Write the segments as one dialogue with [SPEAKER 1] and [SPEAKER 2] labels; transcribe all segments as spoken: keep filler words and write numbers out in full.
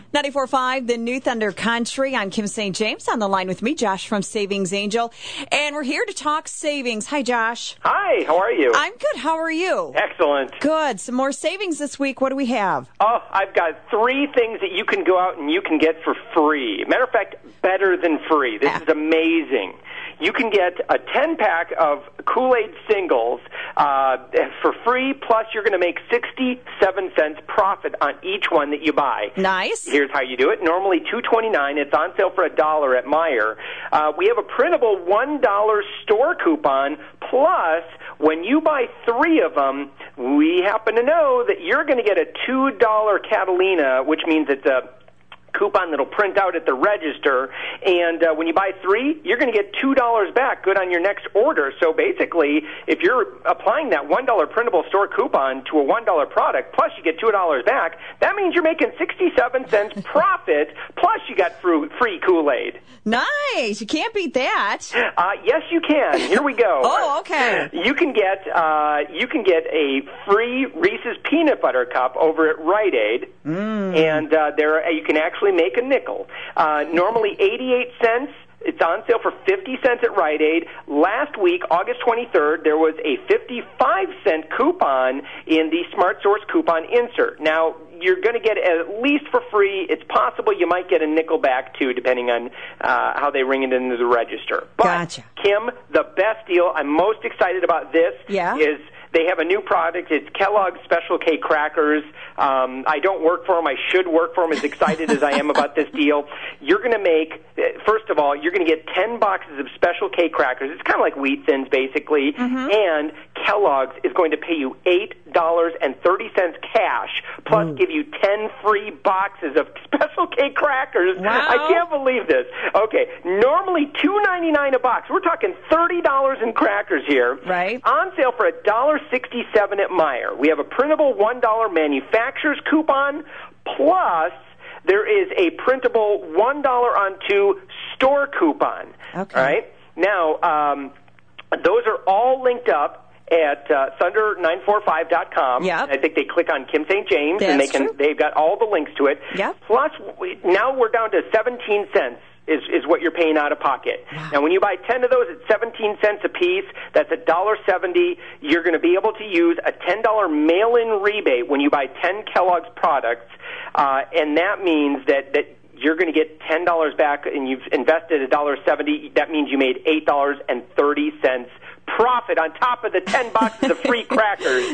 [SPEAKER 1] ninety-four point five, the New Thunder Country. I'm Kim Saint James. On the line with me, Josh from Savings Angel. And we're here to talk savings. Hi, Josh.
[SPEAKER 2] Hi, how are you?
[SPEAKER 1] I'm good. How are you?
[SPEAKER 2] Excellent.
[SPEAKER 1] Good. Some more savings this week. What do we have?
[SPEAKER 2] Oh, I've got three things that you can go out and you can get for free. Matter of fact, better than free. This
[SPEAKER 1] Ah.
[SPEAKER 2] is amazing. You can get a ten-pack of Kool-Aid singles uh, for free, plus you're going to make sixty-seven cents profit on each one that you buy.
[SPEAKER 1] Nice.
[SPEAKER 2] Here's how you do it. Normally two twenty-nine. It's on sale for a dollar at Meijer. Uh, we have a printable one dollar store coupon, plus when you buy three of them, we happen to know that you're going to get a two dollar Catalina, which means it's a coupon that'll print out at the register, and uh, when you buy three, you're going to get two dollars back, good on your next order. So basically, if you're applying that one dollar printable store coupon to a one dollar product, plus you get two dollars back, that means you're making sixty-seven cents profit, plus you got free Kool-Aid.
[SPEAKER 1] Nice. You can't beat that.
[SPEAKER 2] Uh, yes, you can. Here we go.
[SPEAKER 1] Oh, okay.
[SPEAKER 2] You can get uh, you can get a free Reese's Peanut Butter Cup over at Rite Aid,
[SPEAKER 1] Mm.
[SPEAKER 2] and uh, there you can actually make a nickel. Uh, normally eighty-eight cents. It's on sale for fifty cents at Rite Aid. Last week, August twenty-third, there was a fifty-five cent coupon in the Smart Source coupon insert. Now, you're going to get it at least for free. It's possible you might get a nickel back, too, depending on uh, how they ring it into the register. But,
[SPEAKER 1] Gotcha.
[SPEAKER 2] Kim, the best deal, I'm most excited about this,
[SPEAKER 1] Yeah?
[SPEAKER 2] is they have a new product. It's Kellogg's Special K Crackers. Um, I don't work for them. I should work for them, as excited as I am about this deal. You're going to make, first of all, you're going to get ten boxes of Special K Crackers. It's kind of like Wheat Thins, basically.
[SPEAKER 1] Mm-hmm.
[SPEAKER 2] And Kellogg's is going to pay you eight dollars and thirty cents cash, plus
[SPEAKER 1] Mm.
[SPEAKER 2] give you ten free boxes of Special K Crackers.
[SPEAKER 1] Wow.
[SPEAKER 2] I can't believe this. Okay, normally two ninety-nine a box. We're talking thirty dollars in crackers here.
[SPEAKER 1] Right.
[SPEAKER 2] On sale for one dollar sixty-seven at Meijer. We have a printable one dollar manufacturer's coupon, plus there is a printable one dollar on two store coupon.
[SPEAKER 1] Okay.
[SPEAKER 2] All right? Now, um, those are all linked up at uh, thunder nine four five dot com.
[SPEAKER 1] Yep.
[SPEAKER 2] I think they click on Kim Saint James,
[SPEAKER 1] That's
[SPEAKER 2] and they can,
[SPEAKER 1] true.
[SPEAKER 2] they've got all the links to it.
[SPEAKER 1] Yep.
[SPEAKER 2] Plus, we, now we're down to seventeen cents. Is, is what you're paying out of pocket.
[SPEAKER 1] Wow.
[SPEAKER 2] Now, when you buy ten of those at seventeen cents a piece, that's one dollar seventy. You're going to be able to use a ten dollar mail-in rebate when you buy ten Kellogg's products, uh, and that means that, that you're going to get ten dollars back, and you've invested one dollar seventy. That means you made eight dollars and thirty cents profit on top of the ten boxes of free crackers.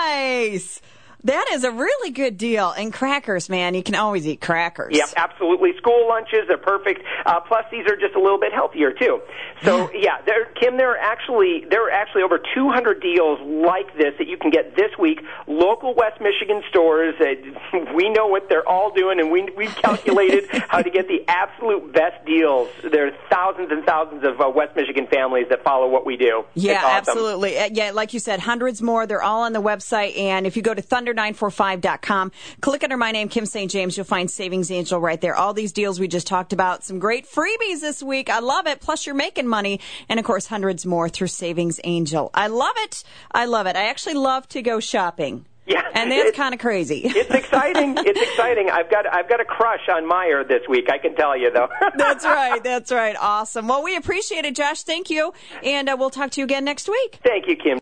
[SPEAKER 1] Nice. That is a really good deal. And crackers, man, you can always eat crackers.
[SPEAKER 2] Yep, absolutely. School lunches, they're perfect. Uh, plus, these are just a little bit healthier, too. So, yeah, there, Kim, there are actually there are actually over two hundred deals like this that you can get this week. Local West Michigan stores, uh, we know what they're all doing, and we, we've calculated how to get the absolute best deals. There are thousands and thousands of uh, West Michigan families that follow what we do.
[SPEAKER 1] Yeah,
[SPEAKER 2] It's awesome.
[SPEAKER 1] absolutely. Uh, yeah, like you said, hundreds more. They're all on the website. And if you go to thunder nine four five dot com, click under my name, Kim Saint James, you'll find Savings Angel right there. All these deals we just talked about. Some great freebies this week. I love it. Plus, you're making money. And, of course, hundreds more through Savings Angel. I love it. I love it. I actually love to go shopping.
[SPEAKER 2] Yeah,
[SPEAKER 1] And that's
[SPEAKER 2] it's-
[SPEAKER 1] kind of crazy.
[SPEAKER 2] It's exciting. It's exciting. I've got I've got a crush on Meijer this week. I can tell you, though.
[SPEAKER 1] That's right. That's right. Awesome. Well, we appreciate it, Josh. Thank you. And uh, we'll talk to you again next week.
[SPEAKER 2] Thank you, Kim.